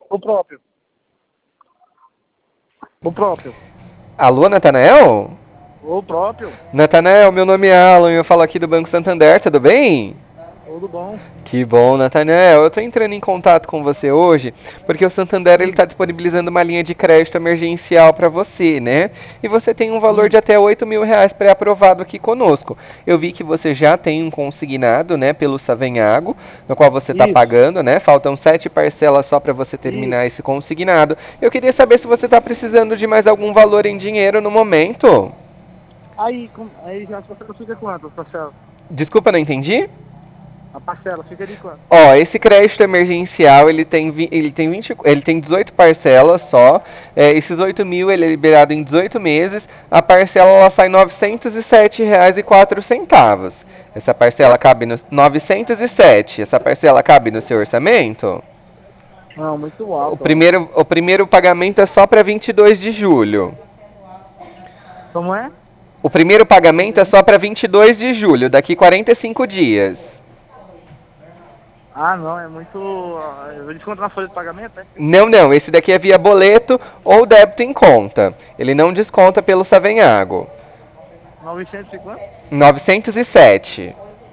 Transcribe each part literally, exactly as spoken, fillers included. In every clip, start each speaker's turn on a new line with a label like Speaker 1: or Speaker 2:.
Speaker 1: O próprio. O próprio.
Speaker 2: Alô, Natanael?
Speaker 1: O próprio.
Speaker 2: Natanael, meu nome é Alan e eu falo aqui do Banco Santander, tudo bem?
Speaker 1: Tudo bom?
Speaker 2: Que bom, Natanael. Eu tô entrando em contato com você hoje porque o Santander ele
Speaker 1: Hum,
Speaker 2: tá disponibilizando uma linha de crédito emergencial para você, né? E você tem um valor de
Speaker 1: hum.
Speaker 2: até oito mil reais pré-aprovado aqui conosco. Eu vi que você já tem um consignado, né, pelo Savenhago, no qual você tá
Speaker 1: Isso,
Speaker 2: pagando, né? Faltam sete parcelas só para você terminar
Speaker 1: isso.
Speaker 2: esse consignado. Eu queria saber se você tá precisando de mais algum valor em dinheiro no momento.
Speaker 1: Aí, com- aí já a parcela fica quanto, a parcela?
Speaker 2: Desculpa, não entendi?
Speaker 1: A parcela fica de quanto?
Speaker 2: Ó, esse crédito emergencial, ele tem, vi- ele tem, vinte, ele tem dezoito parcelas só. É, esses oito mil, ele é liberado em dezoito meses. A parcela, ela sai novecentos e sete reais e quatro centavos. Essa parcela
Speaker 1: Quanto?
Speaker 2: cabe no... novecentos e sete. Essa parcela cabe no seu orçamento?
Speaker 1: Não, muito
Speaker 2: O
Speaker 1: alto, ó.
Speaker 2: primeiro, o primeiro pagamento é só para vinte e dois de julho.
Speaker 1: Como é?
Speaker 2: O primeiro
Speaker 1: Não
Speaker 2: pagamento é
Speaker 1: entendi.
Speaker 2: só para vinte e dois de julho, daqui quarenta e cinco dias.
Speaker 1: Ah, não, é muito. ah, Eu vou descontar na folha de pagamento, é?
Speaker 2: Não, não, esse daqui é via boleto ou débito em conta. Ele não desconta pelo Savenhago.
Speaker 1: Novecentos e quanto?
Speaker 2: novecentos e sete.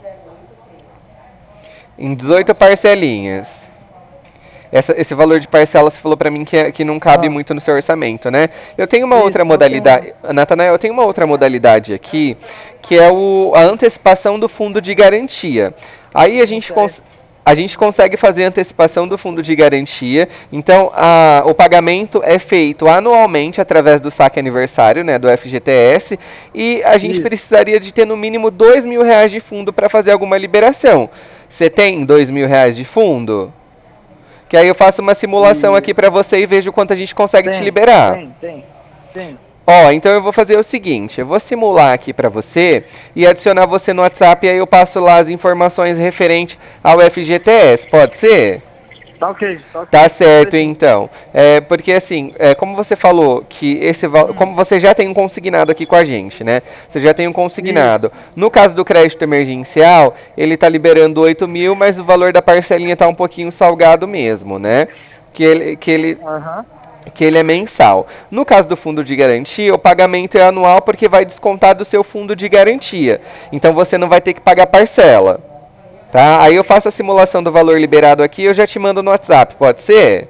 Speaker 2: Em dezoito
Speaker 1: Nossa.
Speaker 2: parcelinhas. Essa- esse valor de parcela você falou pra mim que, é- que não cabe
Speaker 1: Ah,
Speaker 2: muito no seu orçamento, né? Eu tenho uma
Speaker 1: isso,
Speaker 2: outra
Speaker 1: eu tenho.
Speaker 2: modalidade, Natanael, eu tenho uma outra modalidade aqui, que é o, a antecipação do fundo de garantia. Aí a
Speaker 1: Não
Speaker 2: gente,
Speaker 1: sei.
Speaker 2: cons- a gente consegue fazer a antecipação do fundo de garantia. Então, a- o pagamento é feito anualmente através do saque aniversário, né, do F G T S, e a gente
Speaker 1: Isso.
Speaker 2: precisaria de ter no mínimo dois mil reais de fundo para fazer alguma liberação. Você tem dois mil reais de fundo? Que aí eu faço uma simulação
Speaker 1: E
Speaker 2: aqui pra você e vejo quanto a gente consegue te
Speaker 1: tem,
Speaker 2: liberar.
Speaker 1: tem, tem, tem.
Speaker 2: Ó, então eu vou fazer o seguinte, eu vou simular aqui pra você e adicionar você no WhatsApp e aí eu passo lá as informações referentes ao F G T S, pode ser?
Speaker 1: Tá ok, tá
Speaker 2: Tá
Speaker 1: ok. Pode ser
Speaker 2: certo,
Speaker 1: sim.
Speaker 2: então. É, porque assim, é, como você falou que esse val-
Speaker 1: Hum,
Speaker 2: como você já tem um consignado aqui com a gente, né? Você já tem um
Speaker 1: isso.
Speaker 2: consignado. No caso do crédito emergencial, ele tá liberando oito mil, mas o valor da parcelinha tá um pouquinho salgado mesmo, né? Que ele, que ele,
Speaker 1: Aham.
Speaker 2: que ele é mensal. No caso do fundo de garantia, o pagamento é anual porque vai descontar do seu fundo de garantia. Então você não vai ter que pagar parcela. Tá? Aí eu faço a simulação do valor liberado aqui e eu já te mando no WhatsApp, pode ser?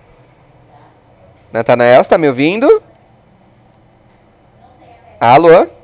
Speaker 2: Natanael, você tá me ouvindo? Alô?